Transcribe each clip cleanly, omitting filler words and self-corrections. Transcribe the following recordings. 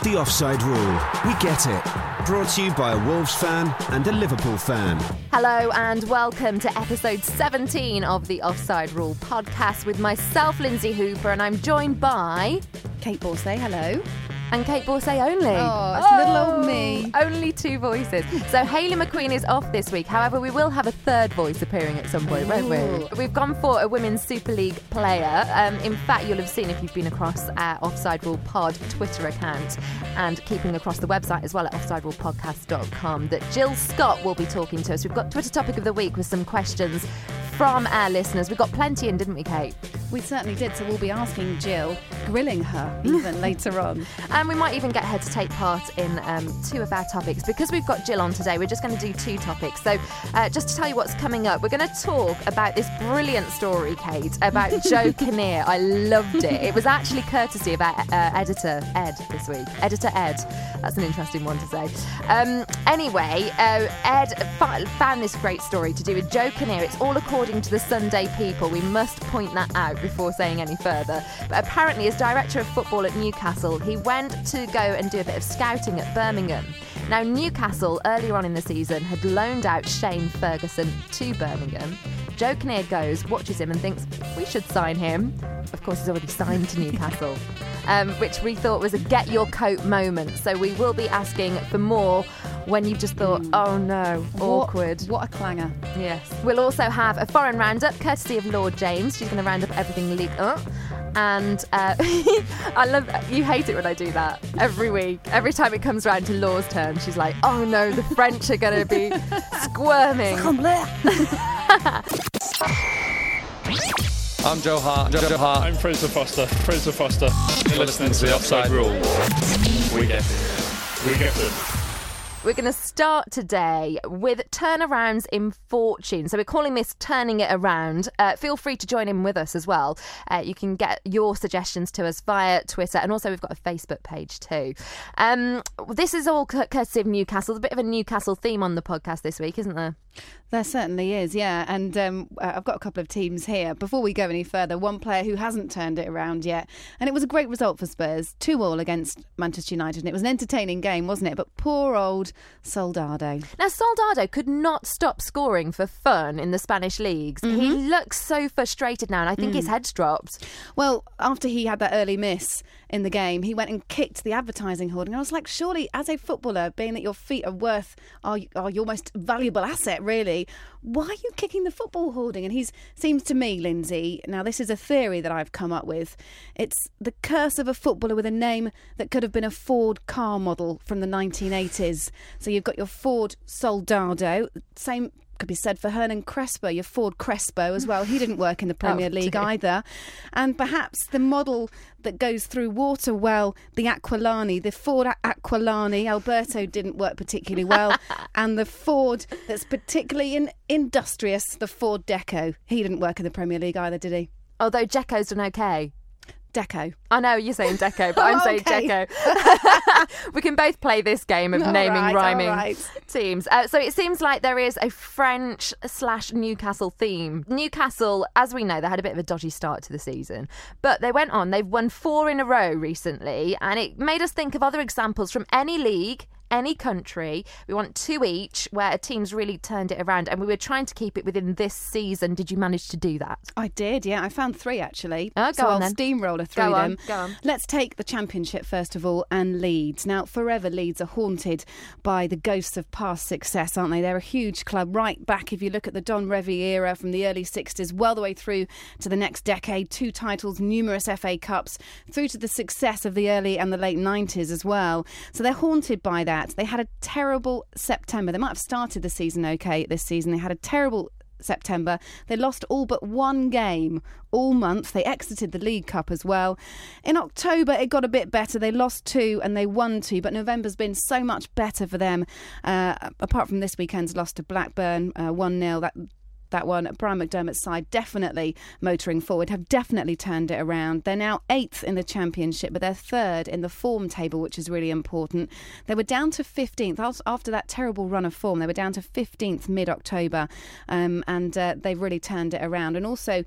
The Offside Rule. We get it. Brought to you by a Wolves fan and a Liverpool fan. Hello and welcome to episode 17 of the Offside Rule podcast with myself, Lindsay Hooper, and I'm joined by... Kate Borsay, hello. And Kate Borsay only. Oh, it's little old me. Only two voices. So Hayley McQueen is off this week. However, we will have a third voice appearing at some point, won't we? We've gone for a Women's Super League player. In fact, you'll have seen if you've been across our Offside Rule Pod Twitter account and keeping across the website as well at offsiderulepodcast.com that Jill Scott will be talking to us. We've got Twitter Topic of the Week with some questions from our listeners. We got plenty in, didn't we, Kate? We certainly did, so we'll be asking Jill, grilling her even later on. And we might even get her to take part in two of our topics. Because we've got Jill on today, we're just going to do two topics. So just to tell you what's coming up, we're going to talk about this brilliant story, Kate, about Joe Kinnear. I loved it. It was actually courtesy of our editor, Ed, this week. Editor Ed. That's an interesting one to say. Anyway, Ed found this great story to do with Joe Kinnear. It's all according to the Sunday People. We must point that out before saying any further. But apparently, as director of football at Newcastle, he went to go and do a bit of scouting at Birmingham. Now, Newcastle, earlier on in the season, had loaned out Shane Ferguson to Birmingham. Joe Kinnear goes, watches him and thinks, we should sign him. Of course, he's already signed to Newcastle, which we thought was a get your coat moment. So we will be asking for more when you've just thought, oh no, awkward. What a clanger. Yes. We'll also have a foreign roundup, courtesy of Lord James. She's going to round up everything League Up. And I love, you hate it when I do that every week. Every time it comes round to Law's turn, she's like, oh no, the French are going to be squirming. I'm Joe Hart. I'm Fraser Foster. You're listening to The Offside Rule. We get it. We're going to start today with turnarounds in fortune. So we're calling this Turning It Around. Feel free to join in with us as well. You can get your suggestions to us via Twitter, and also we've got a Facebook page too. This is all courtesy of Newcastle. There's a bit of a Newcastle theme on the podcast this week, isn't there? There certainly is, yeah. And I've got a couple of teams here. Before we go any further, one player who hasn't turned it around yet. And it was a great result for Spurs, 2-2 against Manchester United. And it was an entertaining game, wasn't it? But poor old Soldado. Now, Soldado could not stop scoring for fun in the Spanish leagues. Mm-hmm. He looks so frustrated now, and I think his head's dropped. Well, after he had that early miss in the game, he went and kicked the advertising hoarding. I was like, surely, as a footballer, being that your feet are your most valuable asset, really, why are you kicking the football hoarding? And he seems to me, Lindsay, now this is a theory that I've come up with, it's the curse of a footballer with a name that could have been a Ford car model from the 1980s. So you've got your Ford Soldado, same could be said for Hernan Crespo, your Ford Crespo as well. He didn't work in the Premier League either. And perhaps the model that goes through water, well, the Aquilani, the Ford Aquilani, Alberto didn't work particularly well. And the Ford that's particularly industrious, the Ford Deco, he didn't work in the Premier League either, did he? Although Dzeko's done okay. Deco. I know you're saying Deco, but I'm saying Dzeko. We can both play this game of naming, rhyming teams. So it seems like there is a French/Newcastle theme. Newcastle, as we know, they had a bit of a dodgy start to the season, but they went on. They've won 4 in a row recently, and it made us think of other examples from any league, any country. We want 2 each where a team's really turned it around, and we were trying to keep it within this season. Did you manage to do that? I did, yeah. I found 3 actually. Go so on, I'll then. Steamroller through them. Go on. Let's take the Championship first of all, and Leeds. Now, forever Leeds are haunted by the ghosts of past success, aren't they? They're a huge club right back, if you look at the Don Revie era from the early 60s, well the way through to the next decade. 2 titles, numerous FA Cups, through to the success of the early and the late 90s as well. So they're haunted by that. They had a terrible September. They might have started the season okay this season. They had a terrible September. They lost all but 1 game all month. They exited the League Cup as well. In October, it got a bit better. They lost 2 and they won 2, but November's been so much better for them. Apart from this weekend's loss to Blackburn, 1-0, that one. Brian McDermott's side definitely motoring forward, have definitely turned it around. They're now 8th in the Championship, but they're 3rd in the form table, which is really important. They were down to 15th after that terrible run of form. They were down to 15th mid-October, and they've really turned it around. And also,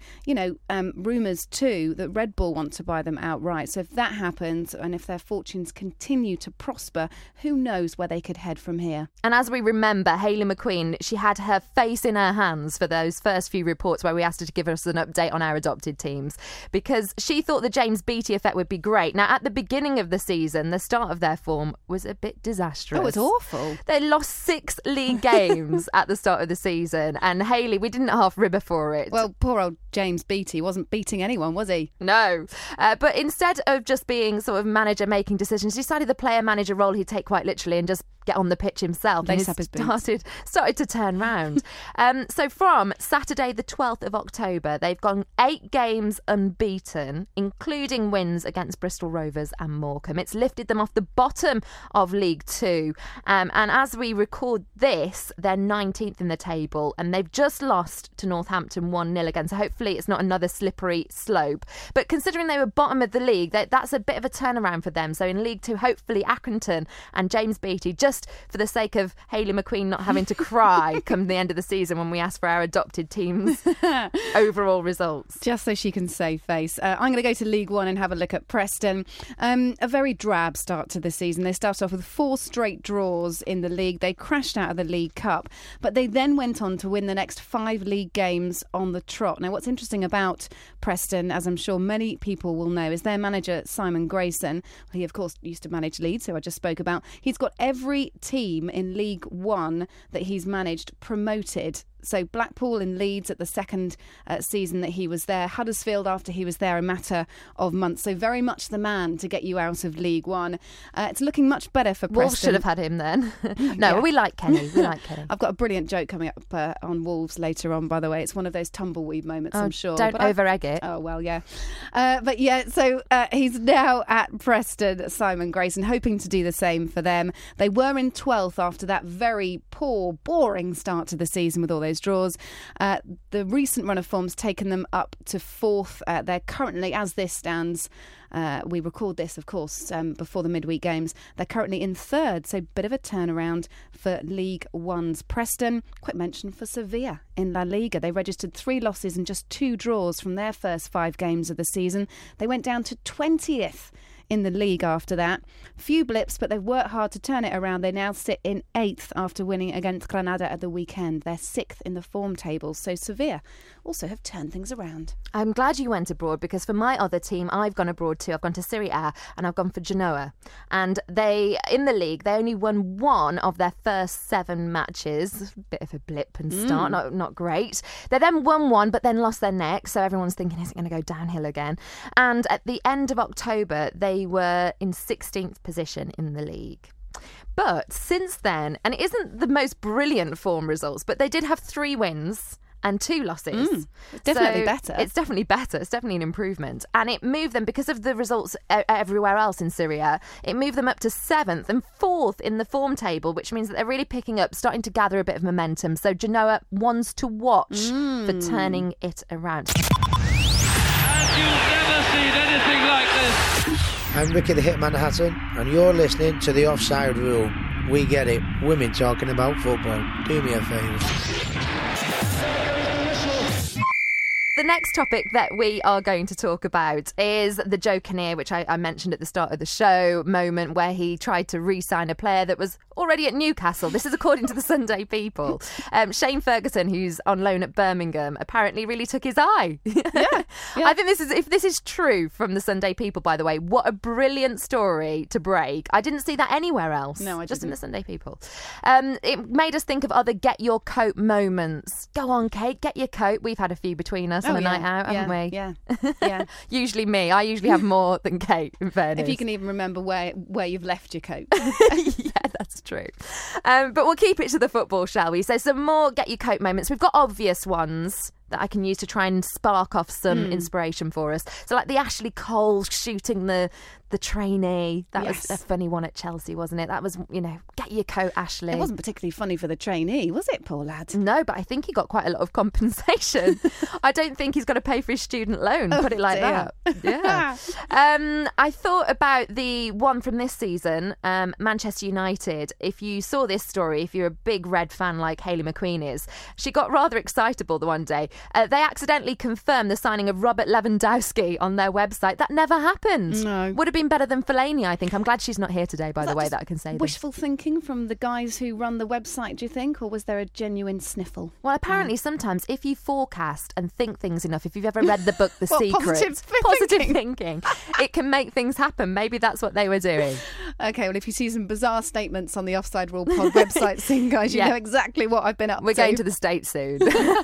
rumours too that Red Bull want to buy them outright. So if that happens, and if their fortunes continue to prosper, who knows where they could head from here. And as we remember, Hayley McQueen, she had her face in her hands for those first few reports where we asked her to give us an update on our adopted teams, because she thought the James Beattie effect would be great. Now, at the beginning of the season, the start of their form was a bit disastrous. Oh, it was awful. They lost 6 league games at the start of the season, and Hayley, we didn't half rib her for it. Well, poor old James Beattie wasn't beating anyone, was he? No. But instead of just being sort of manager making decisions, he decided the player-manager role he'd take quite literally and just get on the pitch himself. Lace and up his boots. started to turn round. So from Saturday the 12th of October, they've gone 8 games unbeaten, including wins against Bristol Rovers and Morecambe. It's lifted them off the bottom of League Two. And as we record this, they're 19th in the table, and they've just lost to Northampton 1-0 again. So hopefully it's not another slippery slope. But considering they were bottom of the league, that's a bit of a turnaround for them. So in League Two, hopefully Accrington and James Beattie, just for the sake of Hayley McQueen not having to cry come the end of the season when we ask for our adopted team's overall results. Just so she can save face. I'm going to go to League One and have a look at Preston. A very drab start to the season. They started off with 4 straight draws in the league. They crashed out of the League Cup, but they then went on to win the next 5 league games on the trot. Now, what's interesting about Preston, as I'm sure many people will know, is their manager, Simon Grayson. He, of course, used to manage Leeds, who I just spoke about. He's got every team in League One that he's managed promoted. So Blackpool and Leeds at the second season that he was there. Huddersfield after he was there a matter of months. So very much the man to get you out of League One. It's looking much better for Preston. Wolves should have had him then. No, we like Kenny. We like Kenny. I've got a brilliant joke coming up on Wolves later on, by the way. It's one of those tumbleweed moments, I'm sure. Don't over-egg it. Oh, well, yeah. But yeah, so he's now at Preston, Simon Grayson, hoping to do the same for them. They were in 12th after that very poor, boring start to the season with all those draws. The recent run of form's taken them up to 4th. They're currently, as this stands, we record this, of course, before the midweek games. They're currently in 3rd, so bit of a turnaround for League One's Preston. Quick mention for Sevilla in La Liga. They registered 3 losses and just 2 draws from their first 5 games of the season. They went down to 20th in the league after that. Few blips, but they've worked hard to turn it around. They now sit in 8th after winning against Granada at the weekend. They're 6th in the form table. So Sevilla also have turned things around. I'm glad you went abroad, because for my other team, I've gone abroad too. I've gone to Serie A and I've gone for Genoa. And they, in the league, they only won 1 of their first 7 matches. Bit of a blip and start, not great. They then won 1, but then lost their neck. So everyone's thinking, is it going to go downhill again? And at the end of October, they were in 16th position in the league. But since then, and it isn't the most brilliant form results, but they did have 3 wins and 2 losses. Definitely better. It's definitely better. It's definitely an improvement. And it moved them, because of the results everywhere else in Serie A, it moved them up to 7th and 4th in the form table, which means that they're really picking up, starting to gather a bit of momentum. So Genoa wants to watch for turning it around. And you've never seen anything like this. I'm Ricky the Hitman Hatton, and you're listening to The Offside Rule. We get it. Women talking about football. Do me a favour. The next topic that we are going to talk about is the Joe Kinnear, which I mentioned at the start of the show, moment where he tried to re-sign a player that was already at Newcastle. This is according to the Sunday People. Shane Ferguson, who's on loan at Birmingham, apparently really took his eye. Yeah. I think if this is true from the Sunday People, by the way, what a brilliant story to break. I didn't see that anywhere else. No, I just in didn't. the Sunday People. It made us think of other get your coat moments. Go on, Kate, get your coat. We've had a few between us on a night out, haven't we? Yeah. Usually me. I usually have more than Kate, in fairness. If you can even remember where you've left your coat. Yeah, that's true. But we'll keep it to the football, shall we? So some more get your coat moments. We've got obvious ones. that I can use to try and spark off some inspiration for us. So like the Ashley Cole shooting the trainee. That was a funny one at Chelsea, wasn't it? That was, get your coat, Ashley. It wasn't particularly funny for the trainee, was it, poor lad? No, but I think he got quite a lot of compensation. I don't think he's got to pay for his student loan, put it like that. Yeah. I thought about the one from this season, Manchester United. If you saw this story, if you're a big Red fan like Hayley McQueen is, she got rather excitable the one day. They accidentally confirmed the signing of Robert Lewandowski on their website. That never happened. No. Would have been better than Fellaini, I think. I'm glad she's not here today, by the way, that I can say this. Wishful thinking from the guys who run the website, do you think? Or was there a genuine sniffle? Well, apparently sometimes if you forecast and think things enough, if you've ever read the book The Secret, positive thinking, it can make things happen. Maybe that's what they were doing. Okay, well, if you see some bizarre statements on the Offside Rule Pod website soon, guys, you know exactly what I've been up to. We're going to the States soon.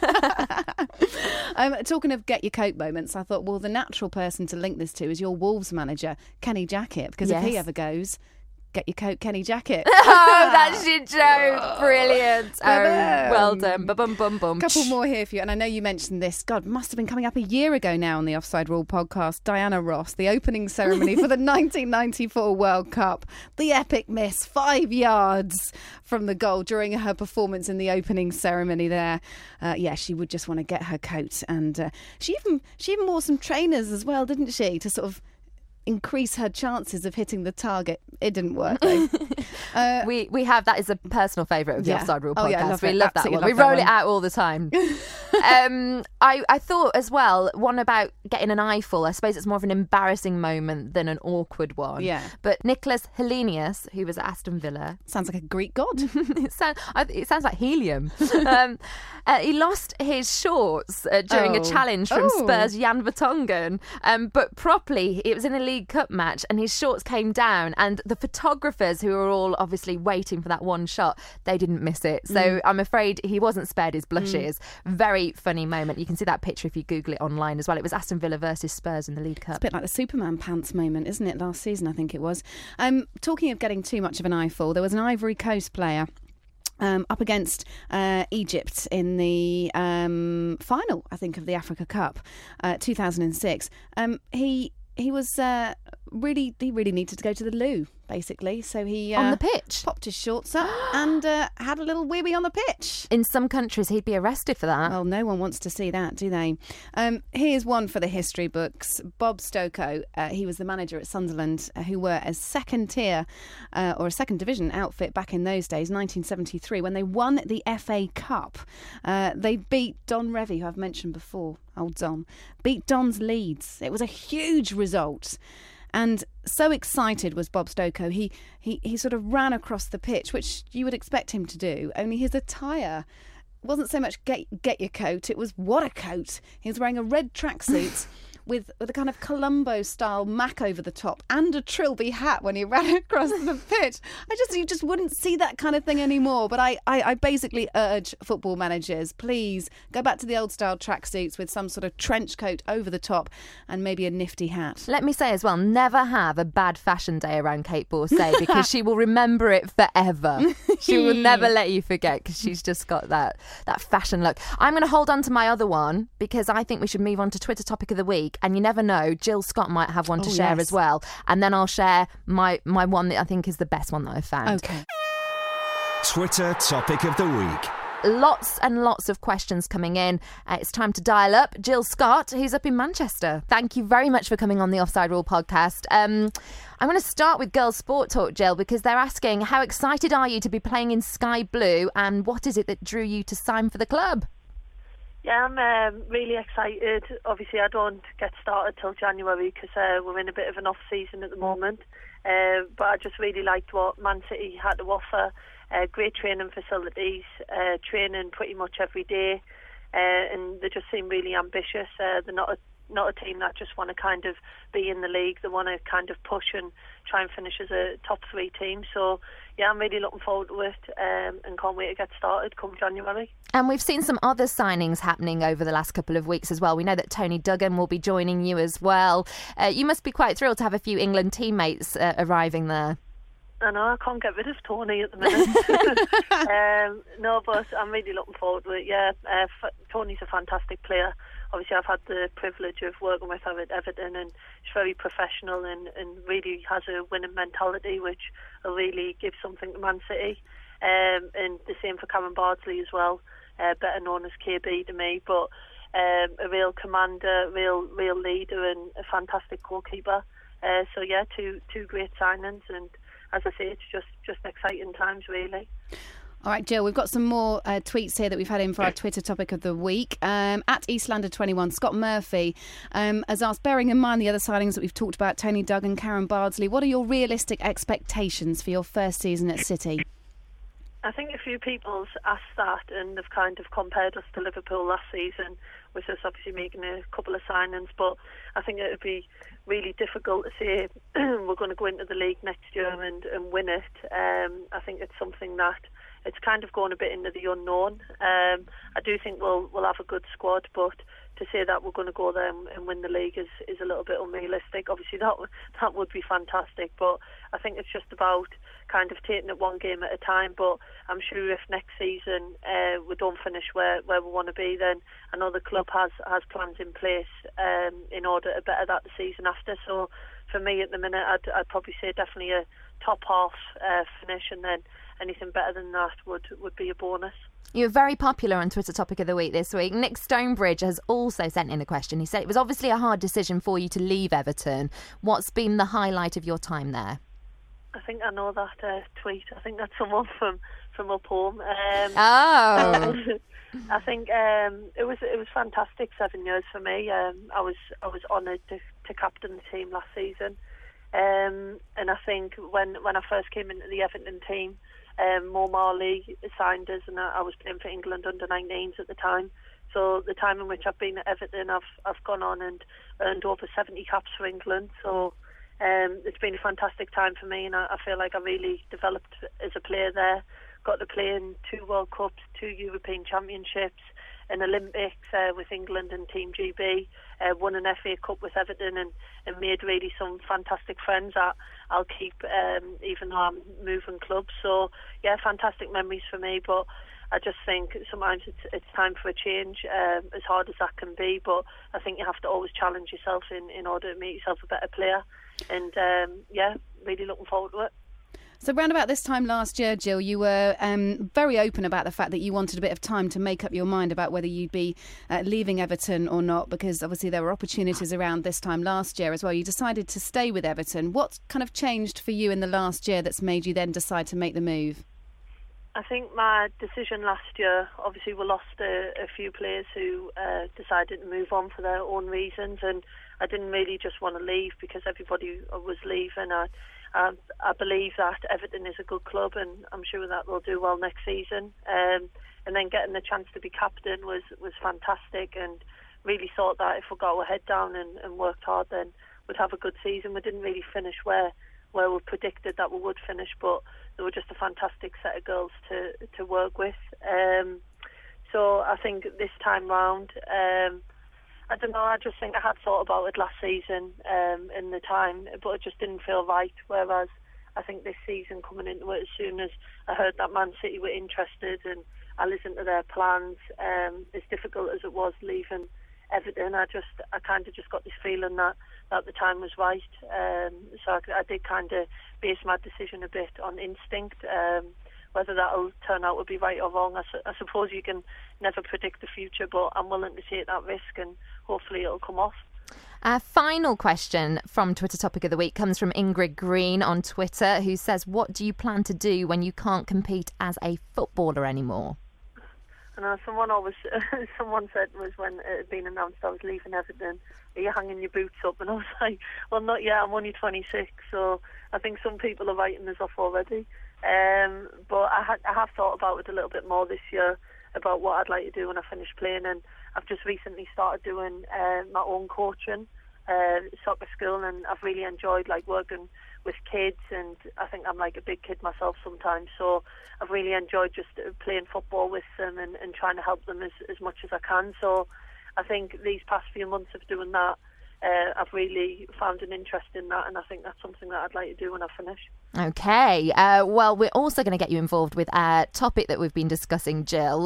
Talking of get your coat moments, I thought, well, the natural person to link this to is your Wolves manager, Kenny Jackett, because if he ever goes, get your coat, Kenny Jackett. Oh, that's your joke. Brilliant. Oh, well done. Ba-bum-bum-bum. Couple more here for you. And I know you mentioned this. God, must have been coming up a year ago now on the Offside Rule podcast. Diana Ross, the opening ceremony for the 1994 World Cup. The epic miss, 5 yards from the goal during her performance in the opening ceremony there. She would just want to get her coat. And she even wore some trainers as well, didn't she? To sort of increase her chances of hitting the target. It didn't work though. We have that is a personal favourite of the Offside Rule podcast. We love that one. We roll it out all the time. I thought as well one about getting an eyeful. I suppose it's more of an embarrassing moment than an awkward one. Yeah. But Nicholas Helenius, who was at Aston Villa, sounds like a Greek god. it sounds like helium. He lost his shorts during a challenge from Spurs' Jan Vertonghen, but properly it was in a League Cup match and his shorts came down, and the photographers who were all obviously waiting for that one shot, they didn't miss it. So I'm afraid he wasn't spared his blushes. Very funny moment. You can see that picture if you Google it online as well. It was Aston Villa versus Spurs in the League Cup. It's a bit like the Superman pants moment, isn't it? Last season, I think it was. Talking of getting too much of an eyeful, there was an Ivory Coast player up against Egypt in the final, I think, of the Africa Cup, 2006. He was really needed to go to the loo, basically. So he on the pitch popped his shorts up and had a little wee-wee on the pitch. In some countries, he'd be arrested for that. Well, no one wants to see that, do they? Here's one for the history books. Bob Stokoe, he was the manager at Sunderland, who were a second tier or a second division outfit back in those days, 1973, when they won the FA Cup. They beat Don Revie, who I've mentioned before. Old Don beat Don's Leeds. It was a huge result. And so excited was Bob Stokoe, he sort of ran across the pitch, which you would expect him to do, only his attire wasn't so much get your coat, it was what a coat. He was wearing a red tracksuit with a kind of Columbo-style mac over the top and a Trilby hat when he ran across the pitch. You just wouldn't see that kind of thing anymore. But I basically urge football managers, please go back to the old-style tracksuits with some sort of trench coat over the top and maybe a nifty hat. Let me say as well, never have a bad fashion day around Kate Borsay because she will remember it forever. She will never let you forget because she's just got that fashion look. I'm going to hold on to my other one because I think we should move on to Twitter Topic of the Week. And you never know, Jill Scott might have one to share as well. And then I'll share my one that I think is the best one that I've found. Okay. Twitter Topic of the Week. Lots and lots of questions coming in. It's time to dial up Jill Scott, who's up in Manchester. Thank you very much for coming on the Offside Rule podcast. I'm going to start with Girls Sport Talk, Jill, because they're asking, how excited are you to be playing in Sky Blue and what is it that drew you to sign for the club? Yeah, I'm really excited. Obviously, I don't get started till January because we're in a bit of an off-season at the moment. But I just really liked what Man City had to offer. Great training facilities, training pretty much every day. And they just seem really ambitious. They're not a team that just want to kind of be in the league. They want to kind of push and try and finish as a top 3 team. So, yeah, I'm really looking forward to it and can't wait to get started come January. And we've seen some other signings happening over the last couple of weeks as well. We know that Tony Duggan will be joining you as well. You must be quite thrilled to have a few England teammates arriving there. I know, I can't get rid of Tony at the minute. No, but I'm really looking forward to it. Yeah, Tony's a fantastic player. Obviously, I've had the privilege of working with him at Everton, and he's very professional and really has a winning mentality, which will really give something to Man City. And the same for Karen Bardsley as well, better known as KB to me, but a real commander, real leader, and a fantastic goalkeeper. So yeah, two great signings, and as I say, it's just exciting times, really. All right, Jill, we've got some more tweets here that we've had in for our Twitter topic of the week. At Eastlander21, Scott Murphy has asked, bearing in mind the other signings that we've talked about, Tony Duggan, Karen Bardsley, what are your realistic expectations for your first season at City? I think a few people's asked that, and they've kind of compared us to Liverpool last season, with us obviously making a couple of signings, but I think it would be really difficult to say we're going to go into the league next year and win it. I think it's something that it's kind of going a bit into the unknown. I do think we'll have a good squad, but to say that we're going to go there and win the league is a little bit unrealistic. Obviously that would be fantastic, but I think it's just about kind of taking it one game at a time. But I'm sure if next season we don't finish where we want to be, then I know the club has plans in place in order to better that the season after. So for me at the minute, I'd probably say definitely a top half finish, and then anything better than that would be a bonus. You're very popular on Twitter Topic of the Week this week. Nick Stonebridge has also sent in a question. He said it was obviously a hard decision for you to leave Everton. What's been the highlight of your time there? I think I know that tweet. I think that's someone from up home. I think it was fantastic 7 years for me. I was honoured to captain the team last season, and I think when I first came into the Everton team, Mo Marley signed us, and I was playing for England under 19s at the time. So the time in which I've been at Everton, I've gone on and earned over 70 caps for England. So it's been a fantastic time for me, and I feel like I really developed as a player there. Got to play in 2 World Cups, 2 European Championships, an Olympics with England and Team GB, won an FA Cup with Everton, and made really some fantastic friends that I'll keep even though I'm moving clubs. So yeah, fantastic memories for me, but I just think sometimes it's time for a change, as hard as that can be, but I think you have to always challenge yourself in order to make yourself a better player, and yeah, really looking forward to it. So round about this time last year, Jill, you were very open about the fact that you wanted a bit of time to make up your mind about whether you'd be leaving Everton or not, because obviously there were opportunities around this time last year as well. You decided to stay with Everton. What kind of changed for you in the last year that's made you then decide to make the move? I think my decision last year, obviously we lost a few players who decided to move on for their own reasons, and I didn't really just want to leave because everybody was leaving. I believe that Everton is a good club, and I'm sure that we'll do well next season. And then getting the chance to be captain was fantastic, and really thought that if we got our head down and worked hard, then we'd have a good season. We didn't really finish where we predicted that we would finish, but they were just a fantastic set of girls to work with. So I think this time round, I don't know, I just think I had thought about it last season in the time, but it just didn't feel right, whereas I think this season coming into it, as soon as I heard that Man City were interested and I listened to their plans, as difficult as it was leaving Everton, I kind of just got this feeling that the time was right. So I did kind of base my decision a bit on instinct. Whether that'll turn out to be right or wrong, I suppose you can never predict the future, but I'm willing to take that risk, and hopefully it'll come off. Our final question from Twitter Topic of the Week comes from Ingrid Green on Twitter, who says, what do you plan to do when you can't compete as a footballer anymore? I know someone said was when it had been announced I was leaving Everton, are you hanging your boots up? And I was like, well, not yet, I'm only 26, so I think some people are writing this off already. But I have thought about it a little bit more this year, about what I'd like to do when I finish playing, and I've just recently started doing my own coaching, soccer school, and I've really enjoyed working with kids, and I think I'm like a big kid myself sometimes, so I've really enjoyed just playing football with them and trying to help them as much as I can. So I think these past few months of doing that I've really found an interest in that, and I think that's something that I'd like to do when I finish. Okay. Well, we're also going to get you involved with our topic that we've been discussing, Jill.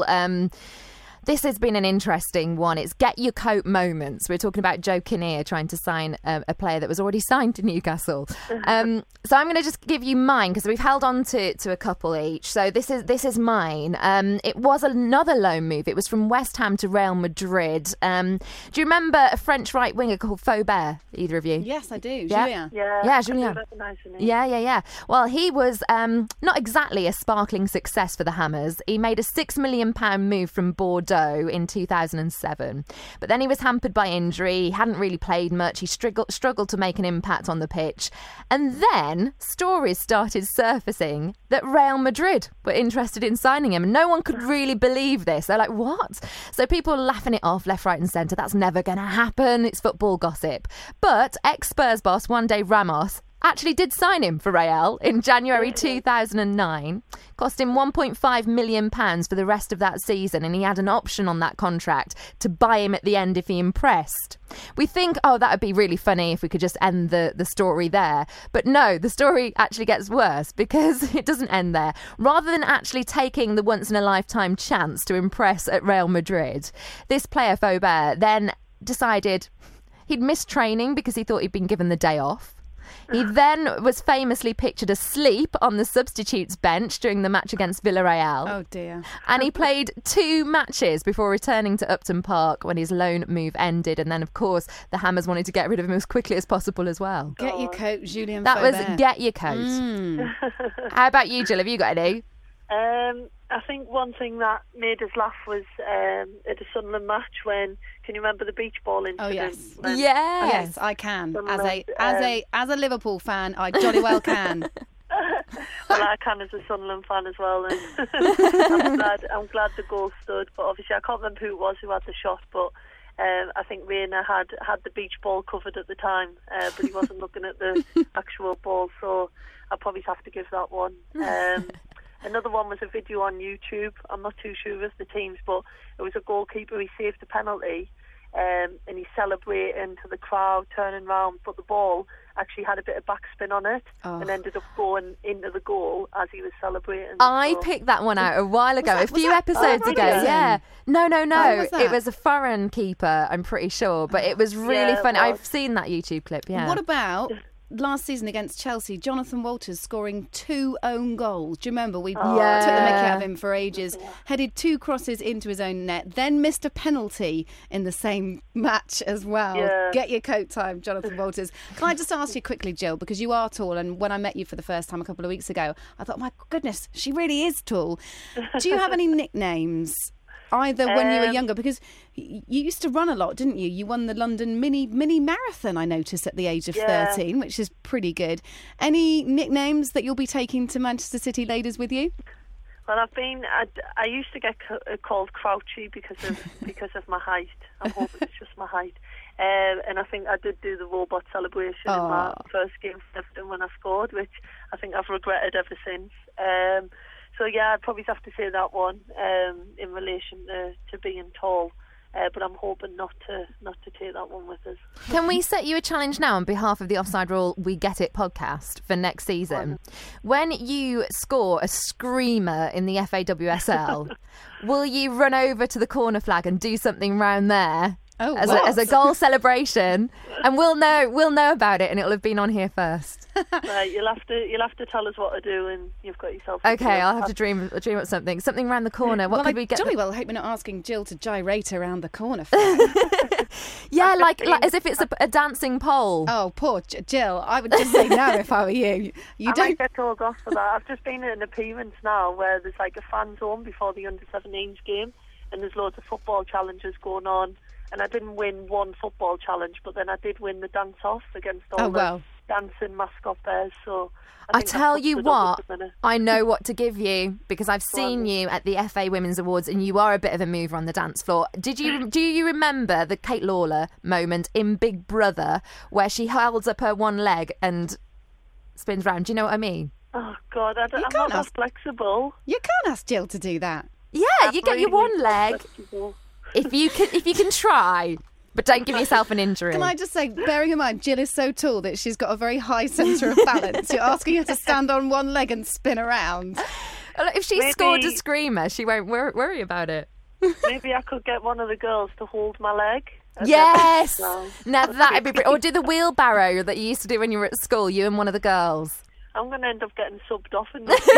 This has been an interesting one. It's get your coat moments. We're talking about Joe Kinnear trying to sign a player that was already signed to Newcastle. So I'm going to just give you mine because we've held on to a couple each. So this is mine. It was another loan move. It was from West Ham to Real Madrid. Do you remember a French right winger called Faubert? Either of you? Yes, I do. Yeah. Julien. Yeah, Julien. I do recognise the name. Yeah. Well, he was not exactly a sparkling success for the Hammers. He made a £6 million move from Bordeaux in 2007. But then he was hampered by injury. He hadn't really played much. He struggled to make an impact on the pitch. And then stories started surfacing that Real Madrid were interested in signing him. And no one could really believe this. They're like, what? So people were laughing it off left, right and centre. That's never going to happen. It's football gossip. But ex-Spurs boss Juan de Ramos actually did sign him for Real in January 2009. Cost him £1.5 million for the rest of that season, and he had an option on that contract to buy him at the end if he impressed. We think, that would be really funny if we could just end the story there. But no, the story actually gets worse because it doesn't end there. Rather than actually taking the once-in-a-lifetime chance to impress at Real Madrid, this player, Faubert, then decided he'd missed training because he thought he'd been given the day off. He then was famously pictured asleep on the substitutes bench during the match against Villarreal. Oh, dear. And he played 2 matches before returning to Upton Park when his loan move ended. And then, of course, the Hammers wanted to get rid of him as quickly as possible as well. Get your coat, Julien That Faubert. was get your coat. How about you, Jill? Have you got any? I think one thing that made us laugh was at a Sunderland match when, can you remember the beach ball incident? Oh, yes. When- Yes, I can. As a Liverpool fan, I jolly well can. Well, I can as a Sunderland fan as well. And I'm glad the goal stood. But obviously, I can't remember who it was who had the shot. But I think Reina had the beach ball covered at the time, but he wasn't looking at the actual ball. So I'll probably have to give that one. Another one was a video on YouTube. I'm not too sure of the teams, but it was a goalkeeper. He saved a penalty, and he's celebrating to the crowd, turning round, but the ball actually had a bit of backspin on it and ended up going into the goal as he was celebrating. I picked that one out a while ago, a few episodes ago. Yeah. No. It was a foreign keeper, I'm pretty sure, but it was really funny. I've seen that YouTube clip, yeah. What about last season against Chelsea, Jonathan Walters scoring 2 own goals? Do you remember? We took the mickey out of him for ages. Headed 2 crosses into his own net, then missed a penalty in the same match as well. Yeah. Get your coat time, Jonathan Walters. Can I just ask you quickly, Jill, because you are tall, and when I met you for the first time a couple of weeks ago, I thought, my goodness, she really is tall. Do you have any nicknames? Either when you were younger, because you used to run a lot, didn't you? You won the London mini marathon, I noticed, at the age of 13, which is pretty good. Any nicknames that you'll be taking to Manchester City ladies with you? Well, I used to get called Crouchy because of my height. I'm hoping it's just my height. And I think I did do the robot celebration in my first game for Everton when I scored, which I think I've regretted ever since. So yeah, I'd probably have to say that one in relation to being tall. But I'm hoping not to take that one with us. Can we set you a challenge now on behalf of the Offside Rule We Get It podcast for next season? When you score a screamer in the FAWSL, will you run over to the corner flag and do something round there as a goal celebration? And we'll know about it, and it'll have been on here first. Right, you'll have to tell us what to do, and you've got yourself. Okay, I'll have to dream up something around the corner. What could we get? Jolly well hope we're not asking Jill to gyrate around the corner. Yeah, like as if it's a dancing pole. Oh, poor Jill. I would just say no if I were you. I might get told off for that. I've just been at an appearance now where there's like a fan zone before the under-17s game, and there's loads of football challenges going on. And I didn't win one football challenge, but then I did win the dance-off against all the dancing mascot bears. So I tell you what, I know what to give you because I've seen you at the FA Women's Awards, and you are a bit of a mover on the dance floor. Do you remember the Kate Lawler moment in Big Brother where she holds up her one leg and spins round? Do you know what I mean? Oh God, I'm not that flexible. You can't ask Jill to do that. Yeah, you get your one leg. Flexible. If you can try. But don't give yourself an injury. Can I just say, bearing in mind, Jill is so tall that she's got a very high centre of balance. You're asking her to stand on one leg and spin around. If she scored a screamer, she won't worry about it. Maybe I could get one of the girls to hold my leg. Yes! Now that'd be brilliant. Or do the wheelbarrow that you used to do when you were at school, you and one of the girls. I'm going to end up getting subbed off in this.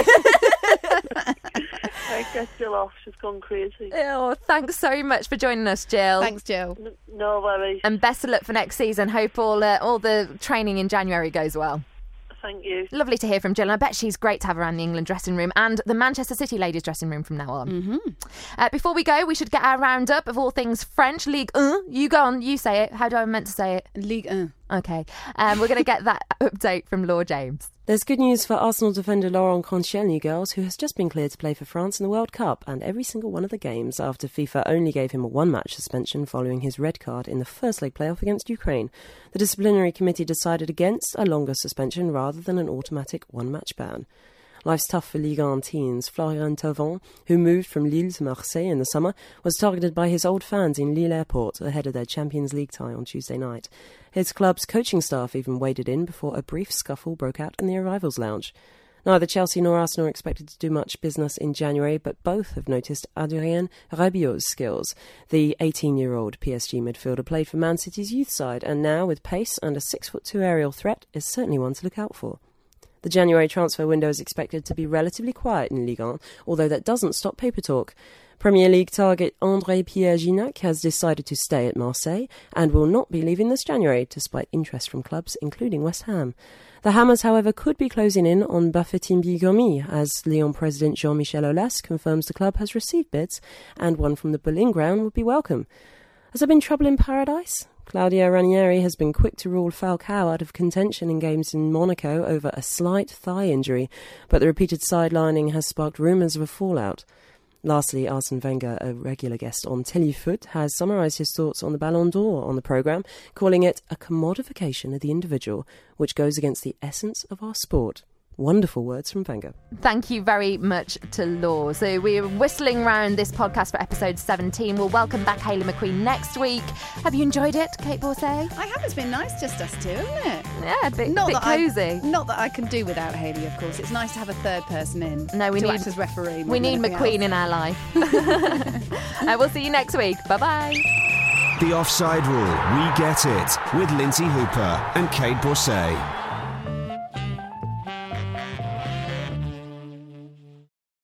I get Jill off. She's gone crazy. Oh, thanks so much for joining us, Jill. Thanks, Jill. No worries. And best of luck for next season. Hope all the training in January goes well. Thank you. Lovely to hear from Jill. And I bet she's great to have around the England dressing room and the Manchester City ladies dressing room from now on. Mm-hmm. Before we go, we should get our roundup of all things French. Ligue 1. You go on, you say it. How do I meant to say it? Ligue 1. Okay. We're going to get that update from Laura James. There's good news for Arsenal defender Laurent Koscielny, girls, who has just been cleared to play for France in the World Cup and every single one of the games after FIFA only gave him a one-match suspension following his red card in the first leg playoff against Ukraine. The disciplinary committee decided against a longer suspension rather than an automatic one-match ban. Life's tough for Ligue 1 teens. Florian Thauvin, who moved from Lille to Marseille in the summer, was targeted by his old fans in Lille airport ahead of their Champions League tie on Tuesday night. His club's coaching staff even waded in before a brief scuffle broke out in the arrivals lounge. Neither Chelsea nor Arsenal are expected to do much business in January, but both have noticed Adrien Rabiot's skills. The 18-year-old PSG midfielder played for Man City's youth side, and now, with pace and a 6'2" aerial threat, is certainly one to look out for. The January transfer window is expected to be relatively quiet in Ligue 1, although that doesn't stop paper talk. Premier League target André Pierre Gignac has decided to stay at Marseille and will not be leaving this January, despite interest from clubs including West Ham. The Hammers, however, could be closing in on Bafétimbi Gomis, as Lyon president Jean-Michel Aulas confirms the club has received bids and one from the Berlin ground would be welcome. Has there been trouble in paradise? Claudio Ranieri has been quick to rule Falcao out of contention in games in Monaco over a slight thigh injury, but the repeated sidelining has sparked rumours of a fallout. Lastly, Arsene Wenger, a regular guest on Téléfoot, has summarised his thoughts on the Ballon d'Or on the programme, calling it a commodification of the individual, which goes against the essence of our sport. Wonderful words from Wenger. Thank you very much to Law. So we're whistling round this podcast for episode 17. We'll welcome back Hayley McQueen next week. Have you enjoyed it, Kate Borsay? I have. It's been nice just us two, hasn't it? Yeah, a bit cosy. Not that I can do without Hayley, of course. It's nice to have a third person in. No, we to need act as referee. We need McQueen in our life. We'll see you next week. Bye-bye. The Offside Rule, We Get It, with Lindsay Hooper and Kate Borsay.